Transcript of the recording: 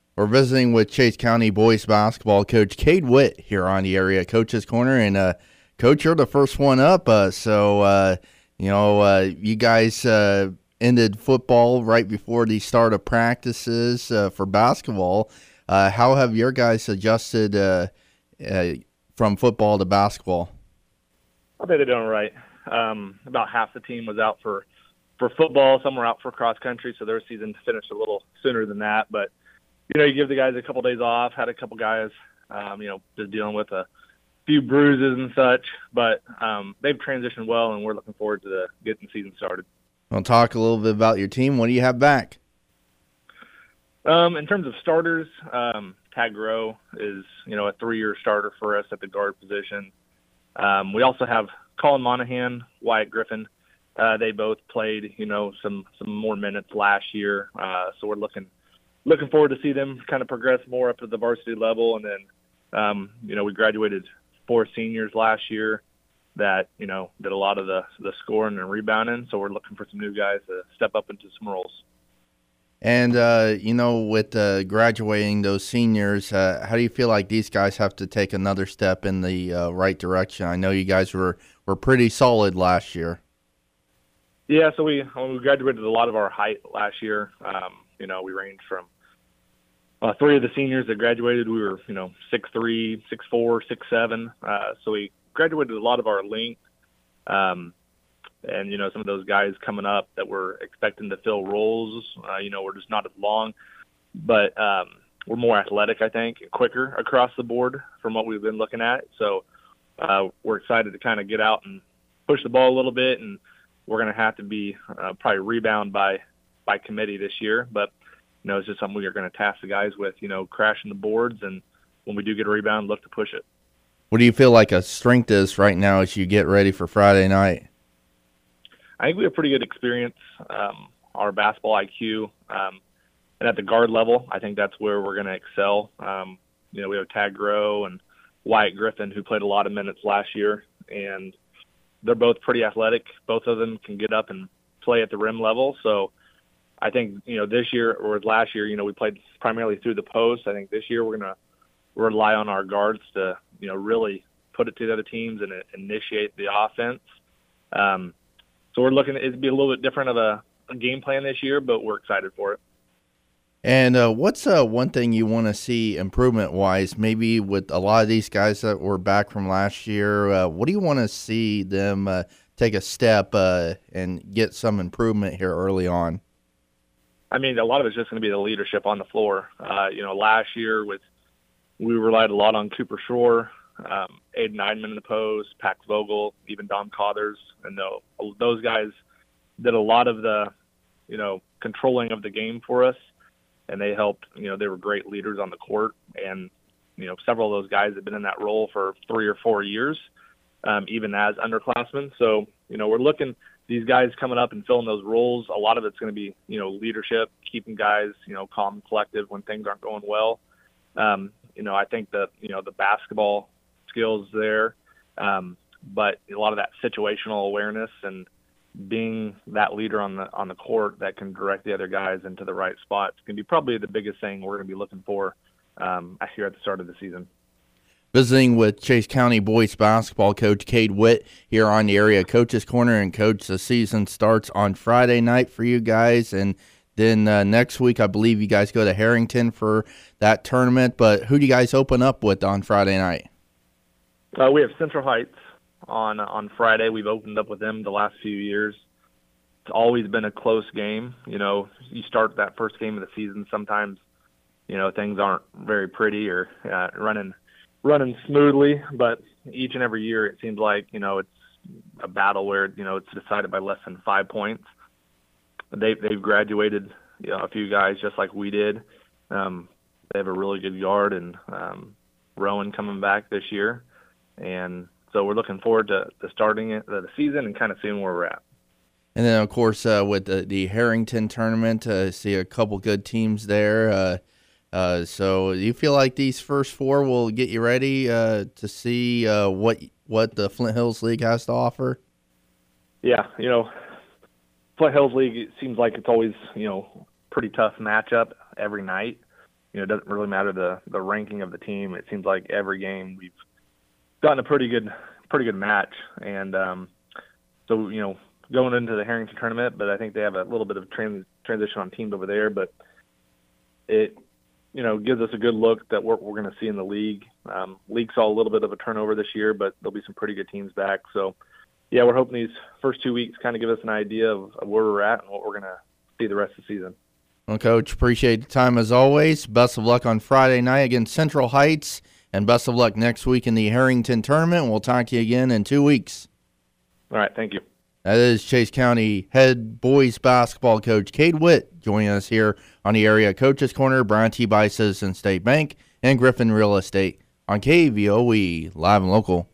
We're visiting with Chase County boys basketball coach Cade Witt here on the Area Coaches Corner, and coach, you're the first one up. You guys ended football right before the start of practices for basketball. How have your guys adjusted from football to basketball? I think they're doing right. About half the team was out for football. Some were out for cross country, so their season finished a little sooner than that. But you give the guys a couple days off. Had a couple guys, just dealing with a few bruises and such. But they've transitioned well, and we're looking forward to getting the season started. We'll talk a little bit about your team. What do you have back? In terms of starters, Tag Rowe is a 3-year starter for us at the guard position. We also have Colin Monahan, Wyatt Griffin. They both played some more minutes last year, so we're looking forward to see them kind of progress more up to the varsity level. And then we graduated 4 seniors last year that did a lot of the scoring and rebounding, so we're looking for some new guys to step up into some roles. And, with graduating those seniors, how do you feel like these guys have to take another step in the right direction? I know you guys were pretty solid last year. Yeah, so we graduated a lot of our height last year. We ranged from 3 of the seniors that graduated, we were 6'3", 6'4", 6'7". So we graduated a lot of our length. And some of those guys coming up that we're expecting to fill roles, we're just not as long, but we're more athletic, I think, quicker across the board from what we've been looking at. So we're excited to kind of get out and push the ball a little bit, and we're going to have to be probably rebound by committee this year. But, it's just something we're going to task the guys with, crashing the boards, and when we do get a rebound, look to push it. What do you feel like a strength is right now as you get ready for Friday night? I think we have pretty good experience, our basketball IQ, and at the guard level, I think that's where we're going to excel. We have Tag Rowe and Wyatt Griffin, who played a lot of minutes last year, and they're both pretty athletic. Both of them can get up and play at the rim level. So I think, this year or last year, we played primarily through the post. I think this year we're going to rely on our guards to, really put it to the other teams and initiate the offense. So we're looking at it to be a little bit different of a game plan this year, but we're excited for it. And what's one thing you want to see improvement-wise, maybe with a lot of these guys that were back from last year? What do you want to see them take a step and get some improvement here early on? I mean, a lot of it's just going to be the leadership on the floor. Last year we relied a lot on Cooper Shore, Aiden Eidman in the post, Pax Vogel, even Dom Cothers, and those guys did a lot of the, controlling of the game for us, and they helped. They were great leaders on the court, and several of those guys have been in that role for 3 or 4 years, even as underclassmen. So we're looking these guys coming up and filling those roles. A lot of it's going to be leadership, keeping guys calm and collective when things aren't going well. I think that the basketball skills there, but a lot of that situational awareness and being that leader on the court that can direct the other guys into the right spots can be probably the biggest thing we're going to be looking for here at the start of the season. Visiting with Chase County boys basketball coach Cade Witt here on the Area Coaches Corner. And, Coach, the season starts on Friday night for you guys, and then next week I believe you guys go to Harrington for that tournament. But who do you guys open up with on Friday night? We have Central Heights on Friday. We've opened up with them the last few years. It's always been a close game. You start that first game of the season, sometimes things aren't very pretty or running smoothly, but each and every year it seems like it's a battle where it's decided by less than 5 points. They've graduated a few guys just like we did. They have a really good guard and Rowan coming back this year, and so we're looking forward to starting the season and kind of seeing where we're at. And then, of course, with the Harrington tournament, see a couple good teams there. So do you feel like these first 4 will get you ready to see what the Flint Hills League has to offer? Yeah, Flint Hills League, it seems like it's always, pretty tough matchup every night. it doesn't really matter the ranking of the team. It seems like every game we've gotten a pretty good match, and so going into the Harrington tournament, but I think they have a little bit of transition on teams over there, but it gives us a good look at what we're going to see in the league. League saw a little bit of a turnover this year, but there'll be some pretty good teams back. So, yeah, we're hoping these first 2 weeks kind of give us an idea of where we're at and what we're going to see the rest of the season. Well, Coach, appreciate the time as always. Best of luck on Friday night against Central Heights, and best of luck next week in the Harrington tournament. We'll talk to you again in 2 weeks. All right, thank you. That is Chase County head boys basketball coach Cade Witt joining us here on the Area Coaches Corner, brought to you by Citizen State Bank and Griffin Real Estate on KVOE, live and local.